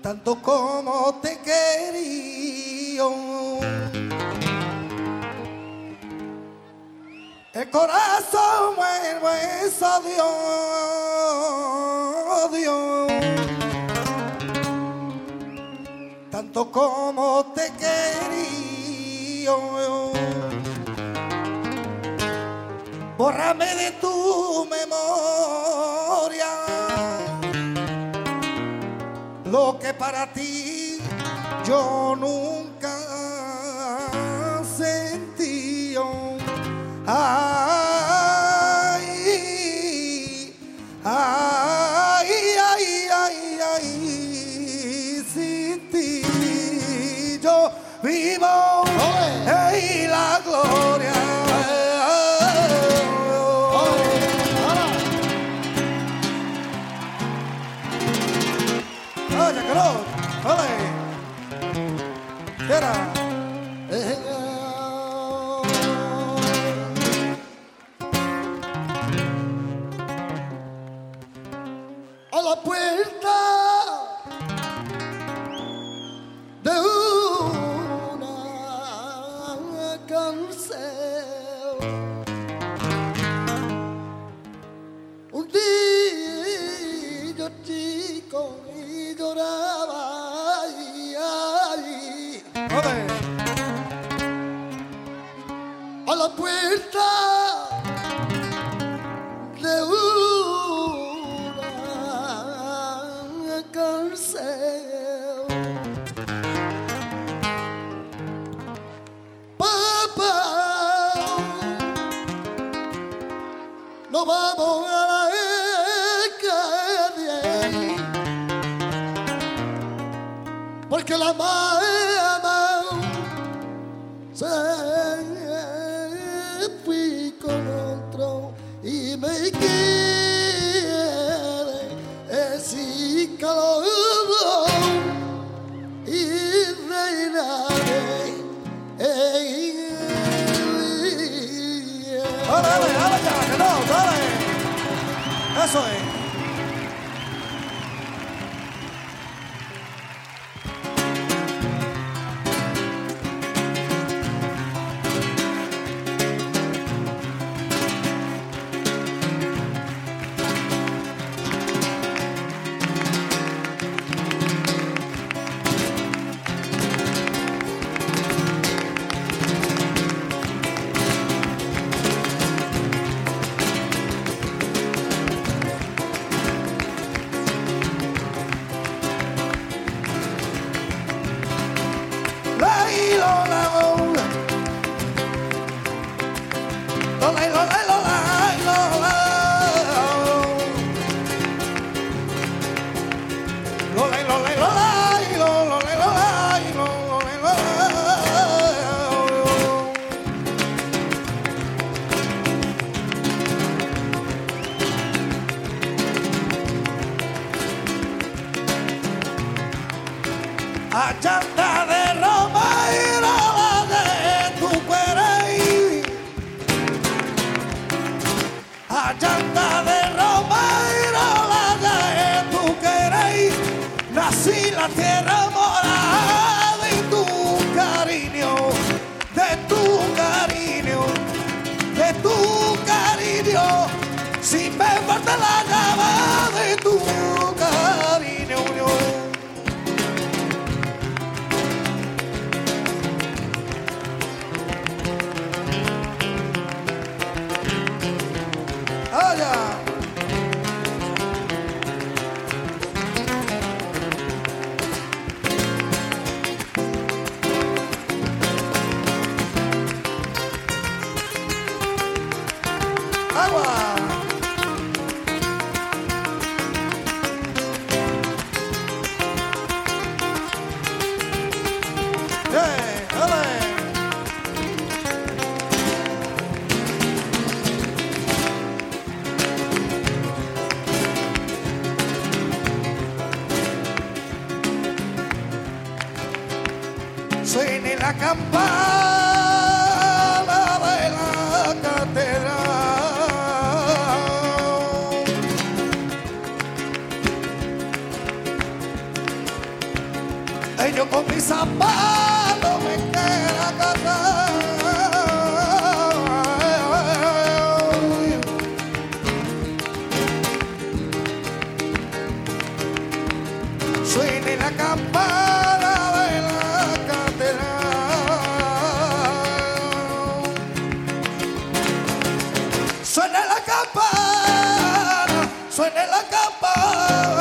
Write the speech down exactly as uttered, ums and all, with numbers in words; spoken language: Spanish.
tanto como te quería. El corazón vuelvo eso, Dios, Dios, tanto como te quería. Bórrame de tu memoria lo que para ti yo nunca sentí. Ay, ay, ay, ay, ay, sin ti yo vivo en la gloria. Oye, calor, ole, era. A la puerta de una cárcel, un niño chico y lloraba, ay, ay. A la puerta de una cárcel, papá, no vamos a la calle, porque la mamá se fui con otro y me quiere ese calor y reinaré. Dale, dale, dale ya, que no, dale. Eso es. Achanta de Roma y Roma de tu querer. Achanta de Roma y Roma de tu querer. Nací en la tierra morada de tu cariño, de tu cariño, de tu cariño. Si me falta la llama de tu cariño. Suene la campana de la catedral. sueño con mis zapatos me queda cantar. Suene la campana de la catedral. Suene la campana, suene la campana.